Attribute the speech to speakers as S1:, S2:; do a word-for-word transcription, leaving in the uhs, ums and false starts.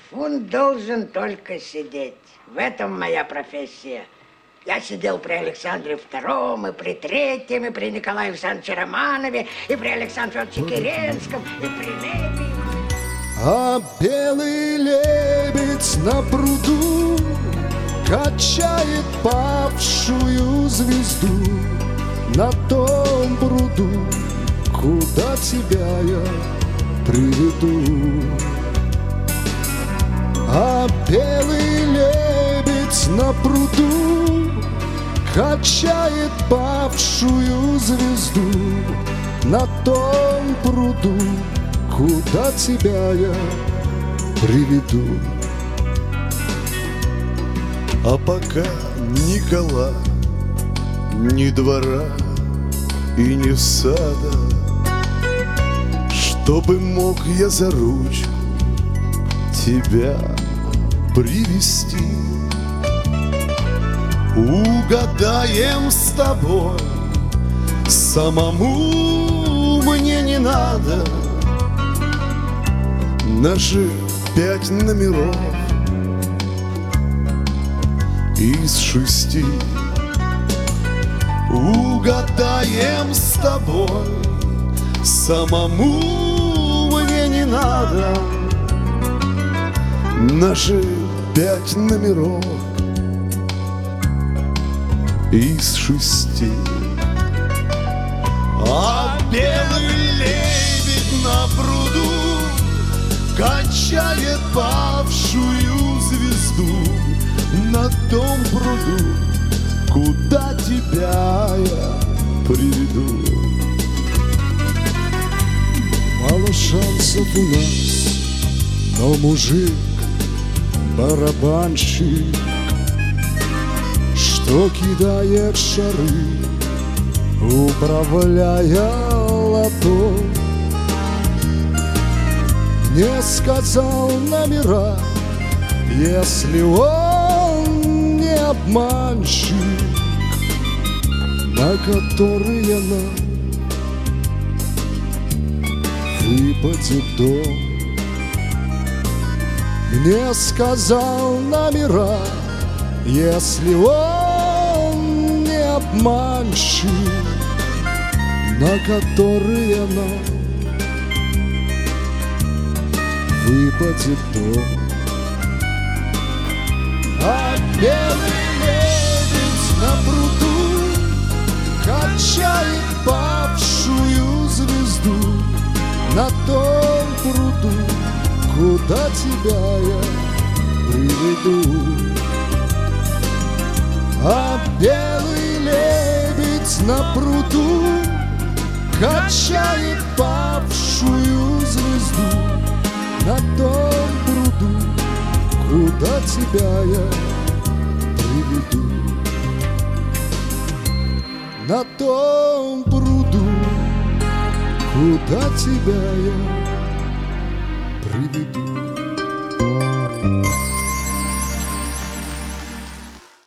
S1: Фунт должен только сидеть. В этом моя профессия. Я сидел при Александре Втором, и при Третьем, и при Николае Александровиче Романове, и при Александре Федоровиче Керенском, и при Лебе.
S2: А белый лебедь на пруду качает павшую звезду на том пруду, куда тебя я приведу. А белый лебедь на пруду качает павшую звезду на том пруду, куда тебя я приведу.
S3: А пока ни кола, ни двора и ни сада, чтобы мог я за ручку тебя привести, угадаем с тобой, самому мне не надо. Наши пять номеров из шести угадаем с тобой, самому мне не надо. Наши пять номеров из шести. А белый лебедь на пруду качает павшую звезду на том пруду, куда тебя я приведу.
S2: Мало шансов у нас, но мужик барабанщик, что кидает шары, управляя лото. Не сказал номера, если он не обманщик, на которые нам выпадет дом. Не сказал номера, если он не обманщик, на которые нам выпадет дом. А белый лебедь на пруду качает павшую звезду на том пруду, куда тебя я приведу. А белый лебедь на пруду качает павшую звезду на том пруду, куда тебя я приведу. На том пруду, куда тебя я приведу.